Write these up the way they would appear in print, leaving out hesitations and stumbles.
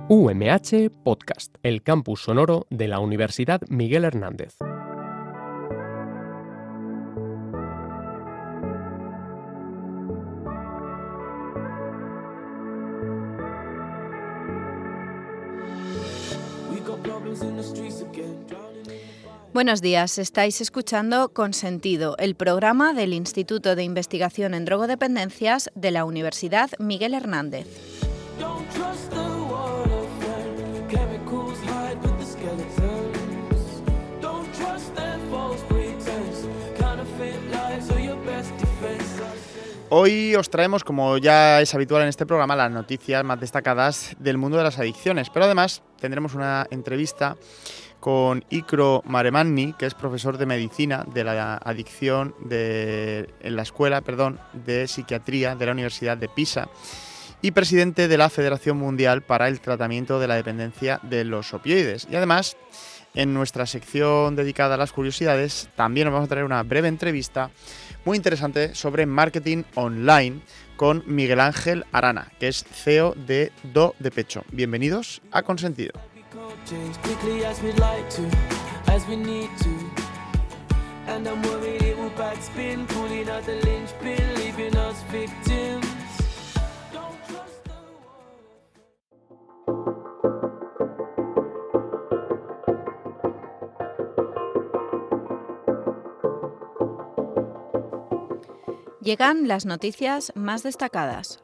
UMH Podcast, el campus sonoro de la Universidad Miguel Hernández. Buenos días, estáis escuchando Consentido, el programa del Instituto de Investigación en Drogodependencias de la Universidad Miguel Hernández. Hoy os traemos, como ya es habitual en este programa, las noticias más destacadas del mundo de las adicciones, pero además tendremos una entrevista con Ikro Maremanni, que es profesor de medicina de la adicción en la Escuela de Psiquiatría de la Universidad de Pisa y presidente de la Federación Mundial para el Tratamiento de la Dependencia de los Opioides. Y además, en nuestra sección dedicada a las curiosidades, también os vamos a traer una breve entrevista muy interesante sobre marketing online con Miguel Ángel Arana, que es CEO de Do de Pecho. Bienvenidos a Consentido. Llegan las noticias más destacadas.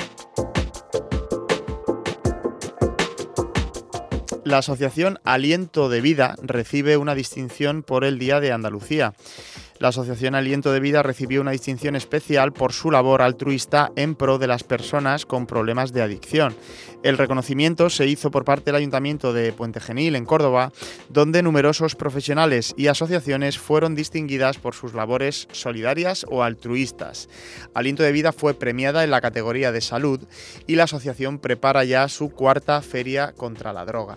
La asociación Aliento de Vida recibe una distinción por el Día de Andalucía. La asociación Aliento de Vida recibió una distinción especial por su labor altruista en pro de las personas con problemas de adicción. El reconocimiento se hizo por parte del Ayuntamiento de Puente Genil, en Córdoba, donde numerosos profesionales y asociaciones fueron distinguidas por sus labores solidarias o altruistas. Aliento de Vida fue premiada en la categoría de salud y la asociación prepara ya su cuarta feria contra la droga.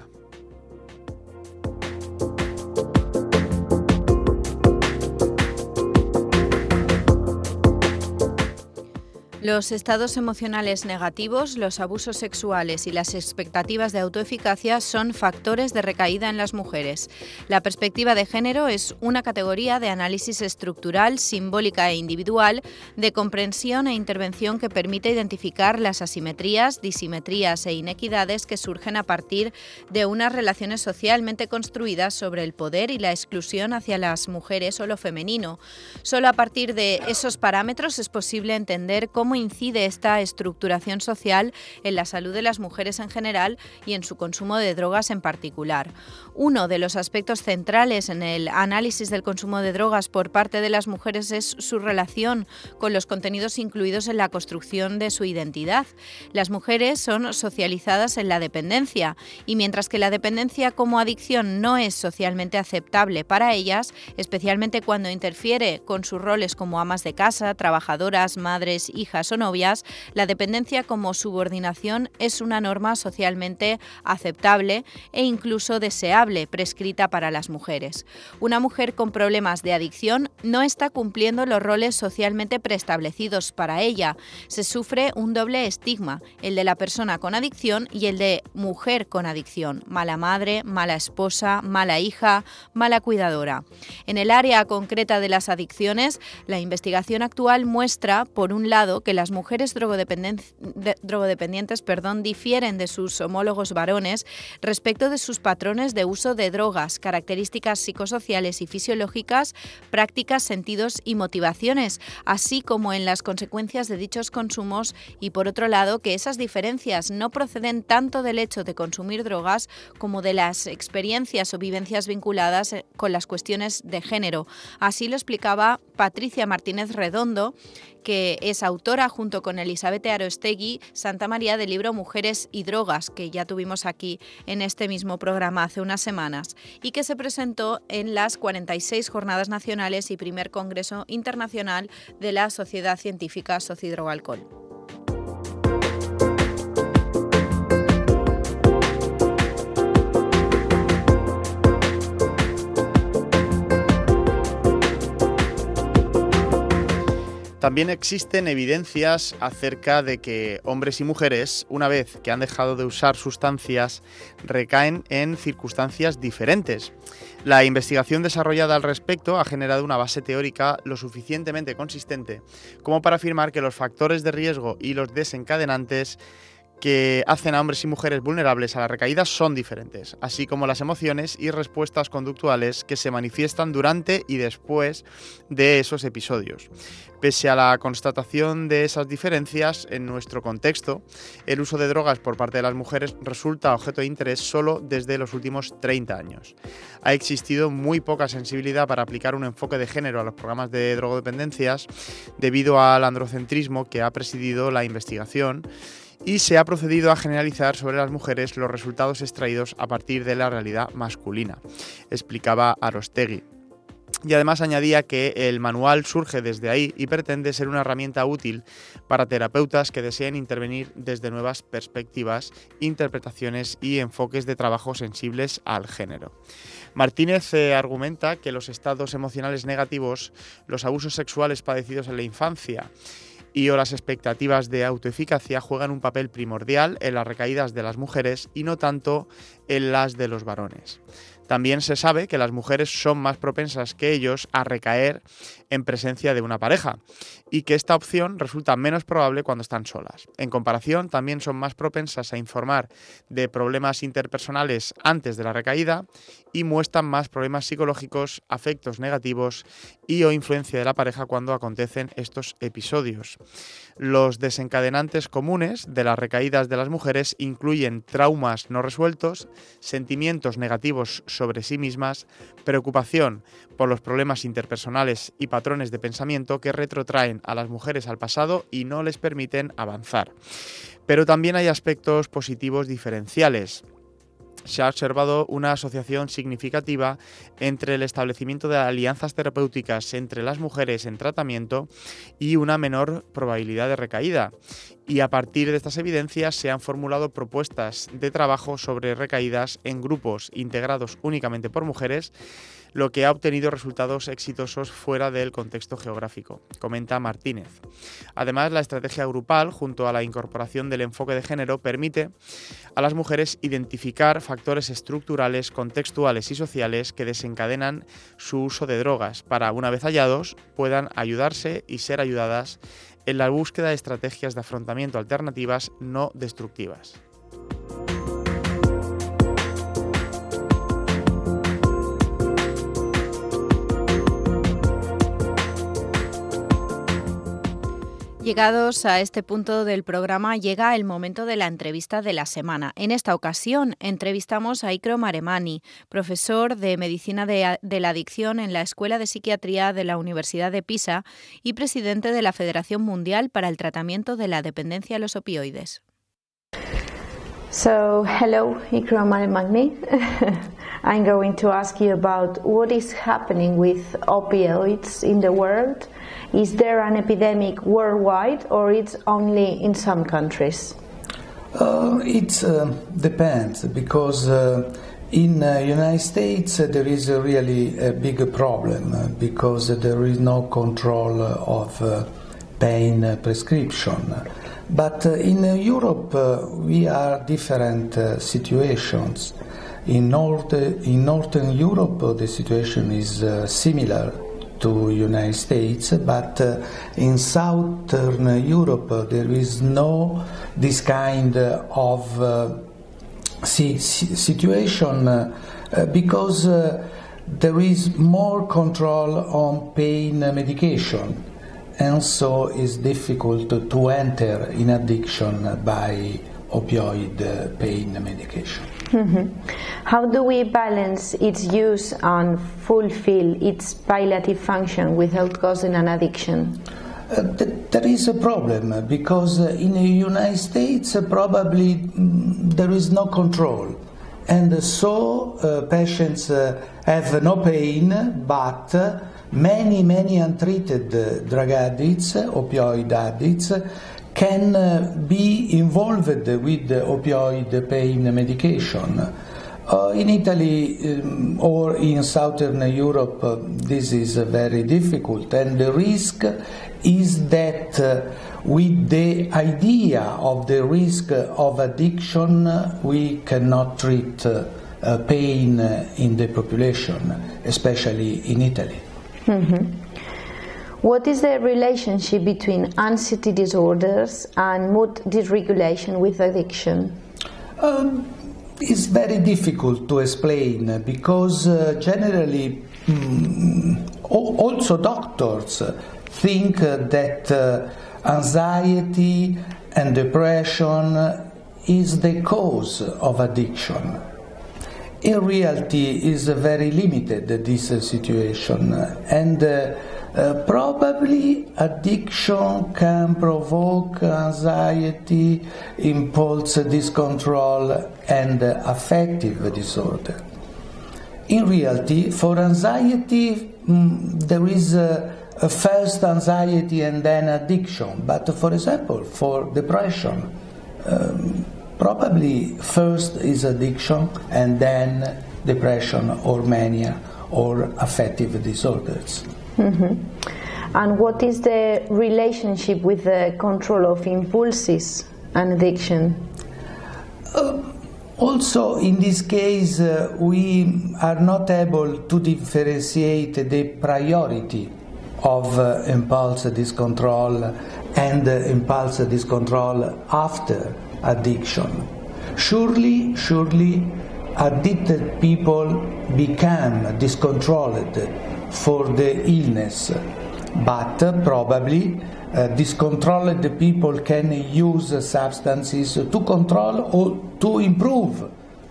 Los estados emocionales negativos, los abusos sexuales y las expectativas de autoeficacia son factores de recaída en las mujeres. La perspectiva de género es una categoría de análisis estructural, simbólica e individual, de comprensión e intervención que permite identificar las asimetrías, disimetrías e inequidades que surgen a partir de unas relaciones socialmente construidas sobre el poder y la exclusión hacia las mujeres o lo femenino. Solo a partir de esos parámetros es posible entender cómo incide esta estructuración social en la salud de las mujeres en general y en su consumo de drogas en particular. Uno de los aspectos centrales en el análisis del consumo de drogas por parte de las mujeres es su relación con los contenidos incluidos en la construcción de su identidad. Las mujeres son socializadas en la dependencia y mientras que la dependencia como adicción no es socialmente aceptable para ellas, especialmente cuando interfiere con sus roles como amas de casa, trabajadoras, madres, hijas o novias, la dependencia como subordinación es una norma socialmente aceptable e incluso deseable, prescrita para las mujeres. Una mujer con problemas de adicción no está cumpliendo los roles socialmente preestablecidos para ella. Se sufre un doble estigma, el de la persona con adicción y el de mujer con adicción, mala madre, mala esposa, mala hija, mala cuidadora. En el área concreta de las adicciones, la investigación actual muestra, por un lado, que las mujeres drogodependientes difieren de sus homólogos varones respecto de sus patrones de uso de drogas, características psicosociales y fisiológicas, prácticas, sentidos y motivaciones, así como en las consecuencias de dichos consumos y, por otro lado, que esas diferencias no proceden tanto del hecho de consumir drogas como de las experiencias o vivencias vinculadas con las cuestiones de género. Así lo explicaba Patricia Martínez Redondo, que es autora junto con Elizabeth Aróstegui Santamaría del libro Mujeres y Drogas, que ya tuvimos aquí en este mismo programa hace unas semanas, y que se presentó en las 46 Jornadas Nacionales y primer Congreso Internacional de la Sociedad Científica Socidrogalcohol. También existen evidencias acerca de que hombres y mujeres, una vez que han dejado de usar sustancias, recaen en circunstancias diferentes. La investigación desarrollada al respecto ha generado una base teórica lo suficientemente consistente como para afirmar que los factores de riesgo y los desencadenantes que hacen a hombres y mujeres vulnerables a la recaída son diferentes, así como las emociones y respuestas conductuales que se manifiestan durante y después de esos episodios. Pese a la constatación de esas diferencias, en nuestro contexto, el uso de drogas por parte de las mujeres resulta objeto de interés solo desde los últimos 30 años. Ha existido muy poca sensibilidad para aplicar un enfoque de género a los programas de drogodependencias debido al androcentrismo que ha presidido la investigación, y se ha procedido a generalizar sobre las mujeres los resultados extraídos a partir de la realidad masculina, explicaba Arostegui. Y además añadía que el manual surge desde ahí y pretende ser una herramienta útil para terapeutas que deseen intervenir desde nuevas perspectivas, interpretaciones y enfoques de trabajo sensibles al género. Martínez argumenta que los estados emocionales negativos, los abusos sexuales padecidos en la infancia o las expectativas de autoeficacia juegan un papel primordial en las recaídas de las mujeres y no tanto en las de los varones. También se sabe que las mujeres son más propensas que ellos a recaer en presencia de una pareja y que esta opción resulta menos probable cuando están solas. En comparación, también son más propensas a informar de problemas interpersonales antes de la recaída y muestran más problemas psicológicos, afectos negativos y o influencia de la pareja cuando acontecen estos episodios. Los desencadenantes comunes de las recaídas de las mujeres incluyen traumas no resueltos, sentimientos negativos sobre sí mismas, preocupación por los problemas interpersonales y patrones de pensamiento que retrotraen a las mujeres al pasado y no les permiten avanzar. Pero también hay aspectos positivos diferenciales. Se ha observado una asociación significativa entre el establecimiento de alianzas terapéuticas entre las mujeres en tratamiento y una menor probabilidad de recaída. Y a partir de estas evidencias se han formulado propuestas de trabajo sobre recaídas en grupos integrados únicamente por mujeres, lo que ha obtenido resultados exitosos fuera del contexto geográfico, comenta Martínez. Además, la estrategia grupal, junto a la incorporación del enfoque de género, permite a las mujeres identificar factores estructurales, contextuales y sociales que desencadenan su uso de drogas para, una vez hallados, puedan ayudarse y ser ayudadas en la búsqueda de estrategias de afrontamiento alternativas no destructivas. Llegados a este punto del programa, llega el momento de la entrevista de la semana. En esta ocasión entrevistamos a Icro Maremani, profesor de Medicina de la Adicción en la Escuela de Psiquiatría de la Universidad de Pisa y presidente de la Federación Mundial para el Tratamiento de la Dependencia a los Opioides. So, hello, Icro Maremani. I'm going to ask you about what is happening with opioids in the world. Is there an epidemic worldwide or it's only in some countries? It depends because in the United States there is really a big problem because there is no control of pain prescription. But in Europe we are different situations. In Northern Europe the situation is similar to United States, but in Southern Europe there is no this kind of situation because there is more control on pain medication, and so it's difficult to enter in addiction by opioid pain medication. Mm-hmm. How do we balance its use and fulfill its palliative function without causing an addiction? There is a problem because in the United States probably there is no control, and so patients have no pain, but many untreated drug addicts, opioid addicts, can be involved with opioid pain medication. In Italy or in Southern Europe, this is very difficult, and the risk is that with the idea of the risk of addiction, we cannot treat pain in the population, especially in Italy. Mm-hmm. What is the relationship between anxiety disorders and mood dysregulation with addiction? It's very difficult to explain because generally also doctors think that anxiety and depression is the cause of addiction. In reality, is very limited this situation, and probably addiction can provoke anxiety, impulse discontrol, and affective disorder. In reality, for anxiety, there is a first anxiety and then addiction. But for example, for depression, probably first is addiction and then depression or mania or affective disorders. Mm-hmm. And what is the relationship with the control of impulses and addiction? Also, in this case, we are not able to differentiate the priority of impulse discontrol and impulse discontrol after addiction. Surely, addicted people become discontrolled for the illness, but probably discontrolled people can use substances to control or to improve,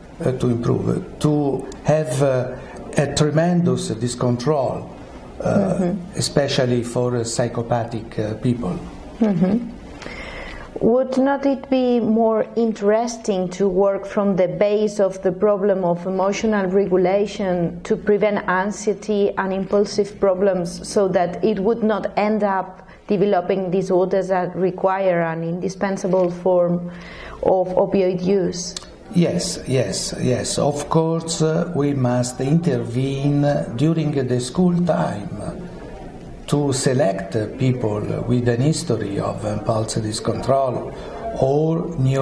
to have a tremendous discontrol, especially for psychopathic people. Mm-hmm. Would not it be more interesting to work from the base of the problem of emotional regulation to prevent anxiety and impulsive problems so that it would not end up developing disorders that require an indispensable form of opioid use? Yes. Of course, we must intervene during the school time to select people with an history of impulse discontrol or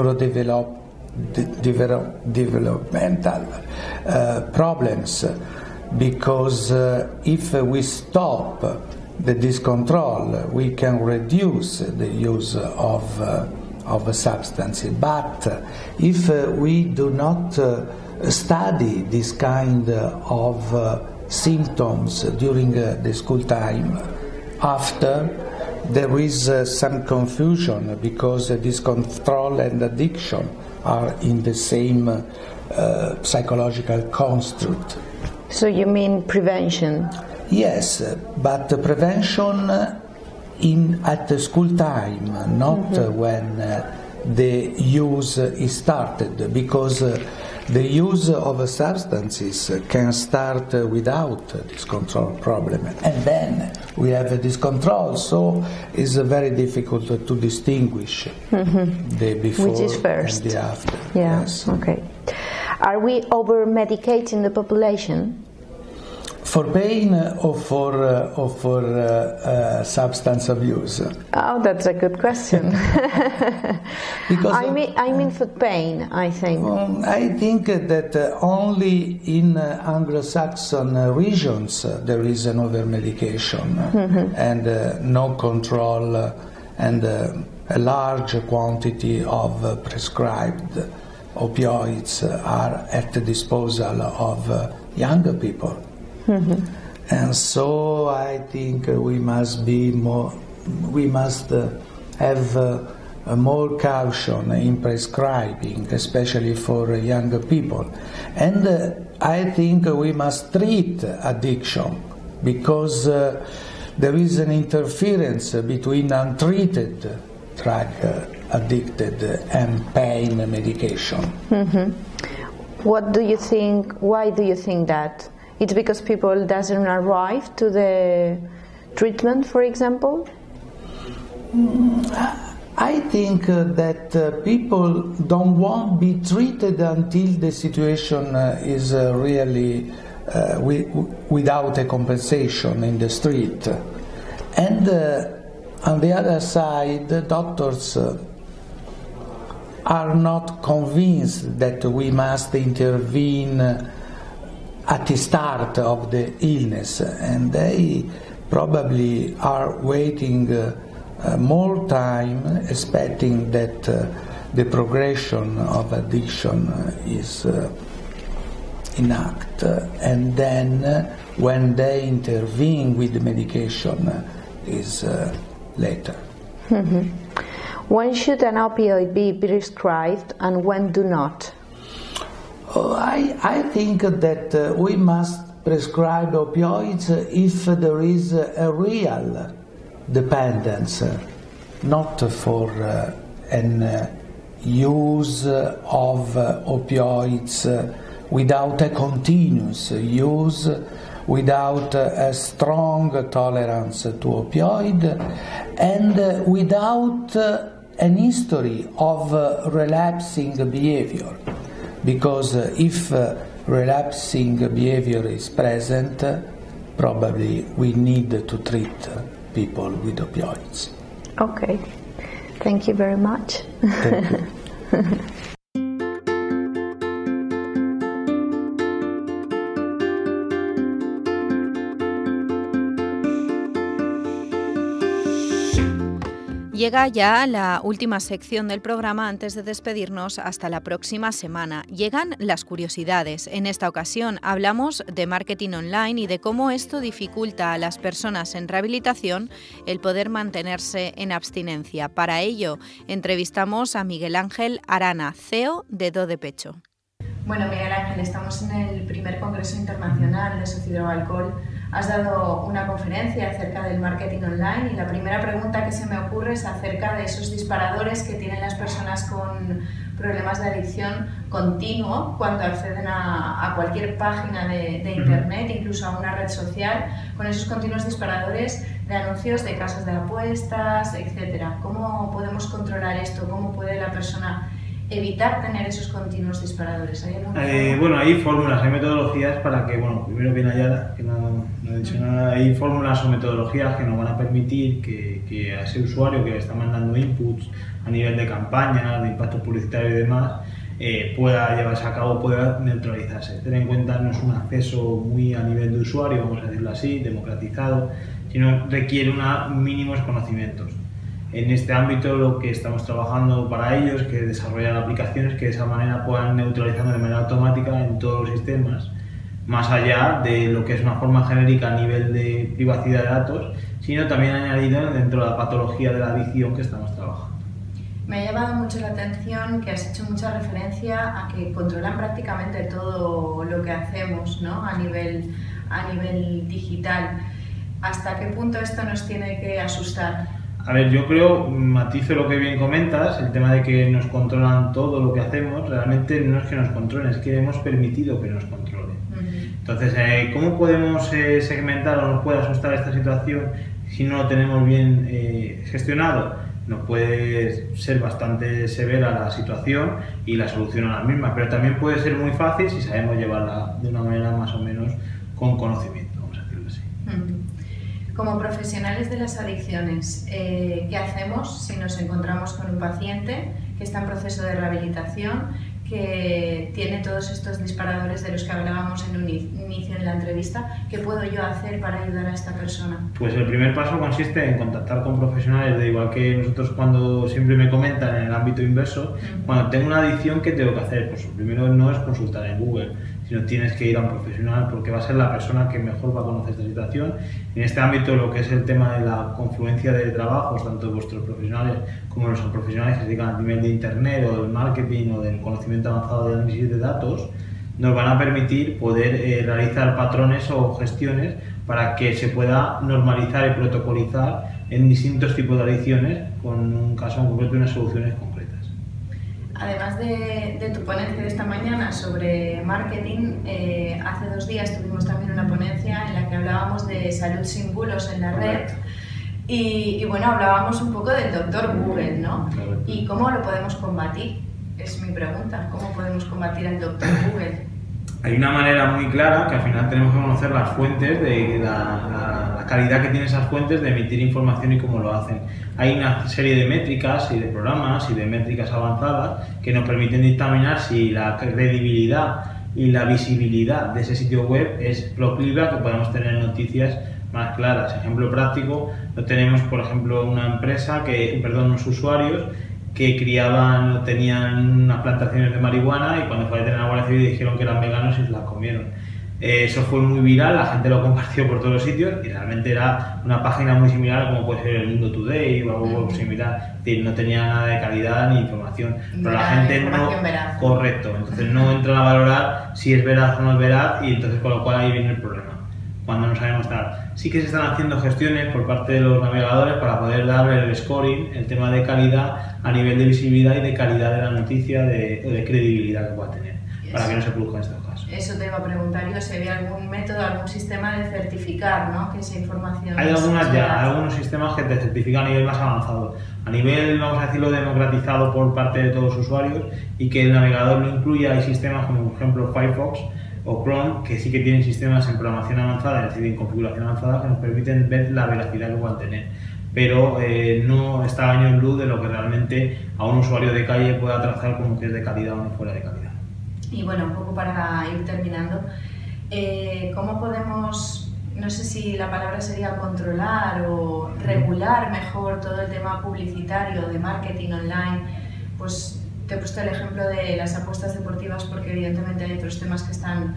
neurodevelopmental problems, because if we stop the discontrol, we can reduce the use of substances. But if we do not study this kind of symptoms during the school time, after there is some confusion because discontrol and addiction are in the same psychological construct. So you mean prevention? Yes, but prevention at the school time, not when the use is started, because the use of substances can start without this control problem, and then we have a discontrol, so it's very difficult to distinguish the before which is first and the after. Yeah. Yes. Okay. Are we over-medicating the population? For pain or for substance abuse? Oh, that's a good question. Because I mean for pain, I think. I think that only in Anglo-Saxon regions there is an over-medication and no control and a large quantity of prescribed opioids are at the disposal of younger people. And so I think we must have more caution in prescribing, especially for younger people. And I think we must treat addiction, because there is an interference between untreated drug addicted and pain medication. What do you think? Why do you think that? It's because people doesn't arrive to the treatment, for example? I think that people don't want to be treated until the situation is really without a compensation in the street. And on the other side, doctors are not convinced that we must intervene at the start of the illness, and they probably are waiting more time, expecting that the progression of addiction is enact, and then when they intervene with the medication is later. Mm-hmm. When should an opioid be prescribed and when do not? I think that we must prescribe opioids if there is a real dependence, not for an use of opioids without a continuous use, without a strong tolerance to opioid, and without an history of relapsing behavior. Because if relapsing behavior is present, probably we need to treat people with opioids. Okay, thank you very much. Thank you. Llega ya la última sección del programa antes de despedirnos hasta la próxima semana. Llegan las curiosidades. En esta ocasión hablamos de marketing online y de cómo esto dificulta a las personas en rehabilitación el poder mantenerse en abstinencia. Para ello, entrevistamos a Miguel Ángel Arana, CEO de Do de Pecho. Bueno, Miguel Ángel, estamos en el primer Congreso Internacional de Sociodrogalcohol. Has dado una conferencia acerca del marketing online y la primera pregunta que se me ocurre es acerca de esos disparadores que tienen las personas con problemas de adicción continuo cuando acceden a cualquier página de internet, incluso a una red social, con esos continuos disparadores de anuncios de casas de apuestas, etc. ¿Cómo podemos controlar esto? ¿Cómo puede la persona evitar tener esos continuos disparadores? Hay fórmulas, hay metodologías para que, primero viene Ayala, que no he dicho nada, hay fórmulas o metodologías que nos van a permitir que a ese usuario que está mandando inputs a nivel de campañas, de impacto publicitario y demás, pueda llevarse a cabo, pueda neutralizarse. Tener en cuenta, no es un acceso muy a nivel de usuario, vamos a decirlo así, democratizado, sino requiere mínimos conocimientos. En este ámbito lo que estamos trabajando para ellos es que desarrollar aplicaciones que de esa manera puedan neutralizar de manera automática en todos los sistemas, más allá de lo que es una forma genérica a nivel de privacidad de datos, sino también añadido dentro de la patología de la adicción que estamos trabajando. Me ha llamado mucho la atención que has hecho mucha referencia a que controlan prácticamente todo lo que hacemos, ¿no? a nivel digital. ¿Hasta qué punto esto nos tiene que asustar? A ver, yo creo, matizo lo que bien comentas, el tema de que nos controlan todo lo que hacemos, realmente no es que nos controlen, es que hemos permitido que nos controlen. Entonces, ¿cómo podemos segmentar o nos puede asustar esta situación si no lo tenemos bien gestionado? Nos puede ser bastante severa la situación y la solución a la misma, pero también puede ser muy fácil si sabemos llevarla de una manera más o menos con conocimiento, vamos a decirlo así. Como profesionales de las adicciones, ¿qué hacemos si nos encontramos con un paciente que está en proceso de rehabilitación, que tiene todos estos disparadores de los que hablábamos en un inicio en la entrevista? ¿Qué puedo yo hacer para ayudar a esta persona? Pues el primer paso consiste en contactar con profesionales, de igual que nosotros cuando siempre me comentan en el ámbito inverso, cuando tengo una adicción, ¿qué tengo que hacer? Pues lo primero no es consultar en Google, sino tienes que ir a un profesional porque va a ser la persona que mejor va a conocer esta situación. En este ámbito, lo que es el tema de la confluencia de trabajos, tanto de vuestros profesionales como los profesionales que se dedican a nivel de internet o del marketing o del conocimiento avanzado de análisis de datos, nos van a permitir poder realizar patrones o gestiones para que se pueda normalizar y protocolizar en distintos tipos de adicciones con un caso en concreto y unas soluciones concretas. Además de tu ponencia de esta mañana sobre marketing, hace 2 días tuvimos también una ponencia en la que hablábamos de salud sin bulos en la red. Y bueno, hablábamos un poco del doctor Google, ¿no? Claro. ¿Y cómo lo podemos combatir? Es mi pregunta, ¿cómo podemos combatir al doctor Google? Hay una manera muy clara que al final tenemos que conocer las fuentes, de la calidad que tienen esas fuentes de emitir información y cómo lo hacen. Hay una serie de métricas y de programas y de métricas avanzadas que nos permiten dictaminar si la credibilidad y la visibilidad de ese sitio web es proclive a que podamos tener noticias más claras. Ejemplo práctico, lo tenemos, por ejemplo, una empresa unos usuarios que tenían unas plantaciones de marihuana y cuando fue a tener la Guardia Civil dijeron que eran veganos y se las comieron. Eso fue muy viral, la gente lo compartió por todos los sitios y realmente era una página muy similar a como puede ser El Mundo Today o algo similar. Es decir, no tenía nada de calidad ni información. Pero la gente no... Veraz. Correcto, entonces no entran a valorar si es veraz o no es veraz y entonces con lo cual ahí viene el problema. Cuando no sabemos tal. Sí que se están haciendo gestiones por parte de los navegadores para poder dar el scoring, el tema de calidad a nivel de visibilidad y de calidad de la noticia o de credibilidad que pueda tener, para que no se produzcan estos casos. Eso te iba a preguntar yo, si había algún método, algún sistema de certificar, ¿no? Que esa información... Hay algunos sistemas que te certifican a nivel más avanzado, a nivel, vamos a decirlo, democratizado por parte de todos los usuarios y que el navegador lo incluya. Hay sistemas como, por ejemplo, Firefox o Chrome, que sí que tienen sistemas en programación avanzada, es decir, en configuración avanzada, que nos permiten ver la veracidad que puedan tener. Pero no está a año luz de lo que realmente a un usuario de calle pueda trazar como que es de calidad o no fuera de calidad. Y bueno, un poco para ir terminando, ¿cómo podemos, no sé si la palabra sería controlar o regular mejor todo el tema publicitario de marketing online? Pues te he puesto el ejemplo de las apuestas deportivas porque evidentemente hay otros temas que están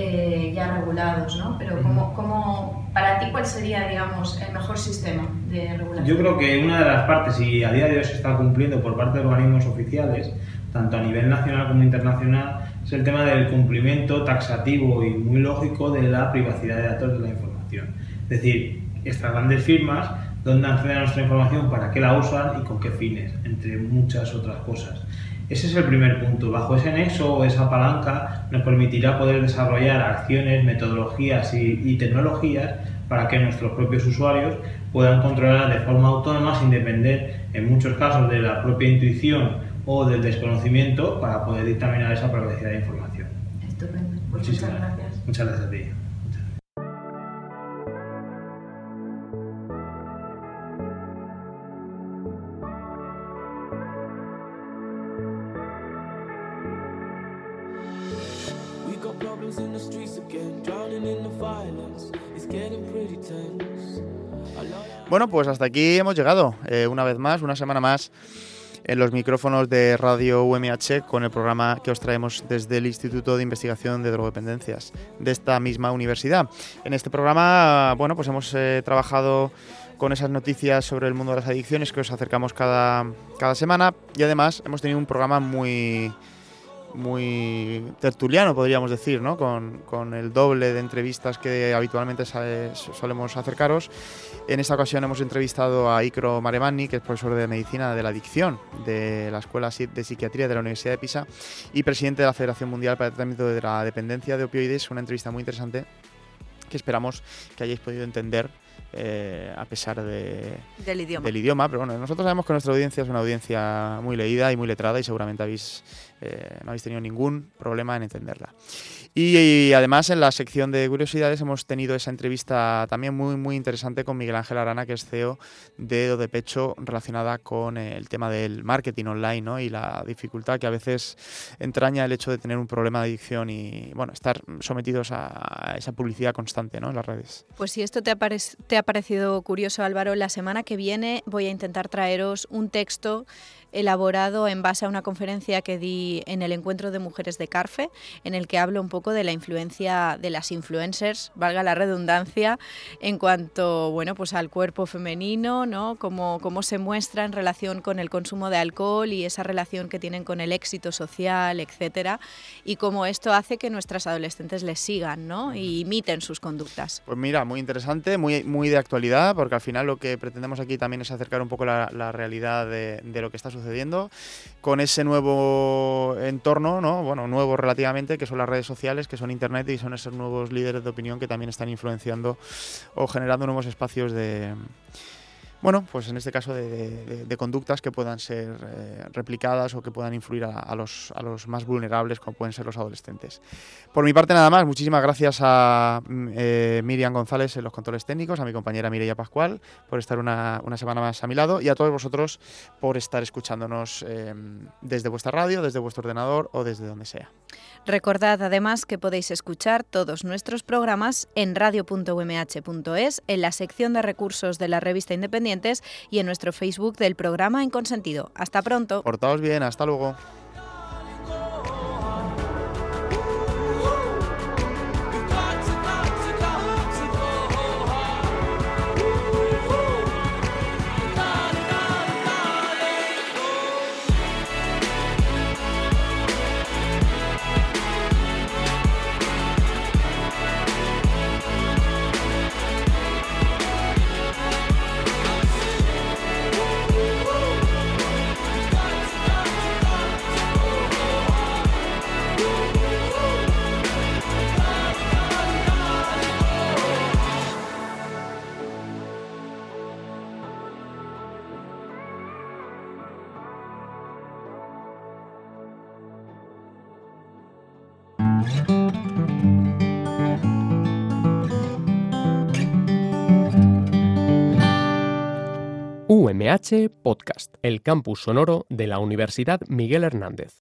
ya regulados, ¿no? Pero ¿cómo, para ti, cuál sería, digamos, el mejor sistema de regulación? Yo creo que una de las partes, y a día de hoy se está cumpliendo por parte de organismos oficiales, tanto a nivel nacional como internacional, es el tema del cumplimiento taxativo y muy lógico de la privacidad de datos de la información. Es decir, estas grandes firmas, dónde acceden a nuestra información, para qué la usan y con qué fines, entre muchas otras cosas. Ese es el primer punto. Bajo ese nexo o esa palanca nos permitirá poder desarrollar acciones, metodologías y tecnologías para que nuestros propios usuarios puedan controlar de forma autónoma sin depender en muchos casos de la propia intuición o del desconocimiento para poder dictaminar esa privacidad de información. Estupendo. Pues muchas gracias. Muchas gracias a ti. Bueno, pues hasta aquí hemos llegado, una vez más, una semana más, en los micrófonos de Radio UMH con el programa que os traemos desde el Instituto de Investigación de Drogodependencias de esta misma universidad. En este programa, bueno, pues hemos trabajado con esas noticias sobre el mundo de las adicciones que os acercamos cada semana y además hemos tenido un programa muy tertuliano, podríamos decir, ¿no? Con el doble de entrevistas que habitualmente solemos acercaros. En esta ocasión hemos entrevistado a Icro Maremani, que es profesor de Medicina de la Adicción de la Escuela de Psiquiatría de la Universidad de Pisa y presidente de la Federación Mundial para el Tratamiento de la Dependencia de Opioides. Una entrevista muy interesante que esperamos que hayáis podido entender a pesar del idioma. Pero bueno, nosotros sabemos que nuestra audiencia es una audiencia muy leída y muy letrada y seguramente no habéis tenido ningún problema en entenderla. Y además en la sección de curiosidades hemos tenido esa entrevista también muy interesante con Miguel Ángel Arana, que es CEO de Do de Pecho, relacionada con el tema del marketing online, ¿no? Y la dificultad que a veces entraña el hecho de tener un problema de adicción y bueno, estar sometidos a esa publicidad constante, ¿no? En las redes. Pues si esto te ha parecido curioso, Álvaro, la semana que viene voy a intentar traeros un texto elaborado en base a una conferencia que di en el Encuentro de Mujeres de CARFE, en el que hablo un poco de la influencia de las influencers, valga la redundancia, en cuanto, bueno, pues al cuerpo femenino, ¿no? Cómo se muestra en relación con el consumo de alcohol y esa relación que tienen con el éxito social, etcétera, y cómo esto hace que nuestras adolescentes les sigan, ¿no? Y imiten sus conductas. Pues mira, muy interesante, muy de actualidad, porque al final lo que pretendemos aquí también es acercar un poco la realidad de lo que está sucediendo con ese nuevo entorno, ¿no? Bueno, nuevo relativamente, que son las redes sociales, que son internet y son esos nuevos líderes de opinión que también están influenciando o generando nuevos espacios de bueno, pues en este caso de conductas que puedan ser replicadas o que puedan influir a los más vulnerables, como pueden ser los adolescentes. Por mi parte nada más, muchísimas gracias a Miriam González en los controles técnicos, a mi compañera Mireia Pascual por estar una semana más a mi lado y a todos vosotros por estar escuchándonos desde vuestra radio, desde vuestro ordenador o desde donde sea. Recordad además que podéis escuchar todos nuestros programas en radio.umh.es, en la sección de recursos de la revista Independientes y en nuestro Facebook del programa En Consentido. Hasta pronto. Portaos bien, hasta luego. UMH Podcast, el campus sonoro de la Universidad Miguel Hernández.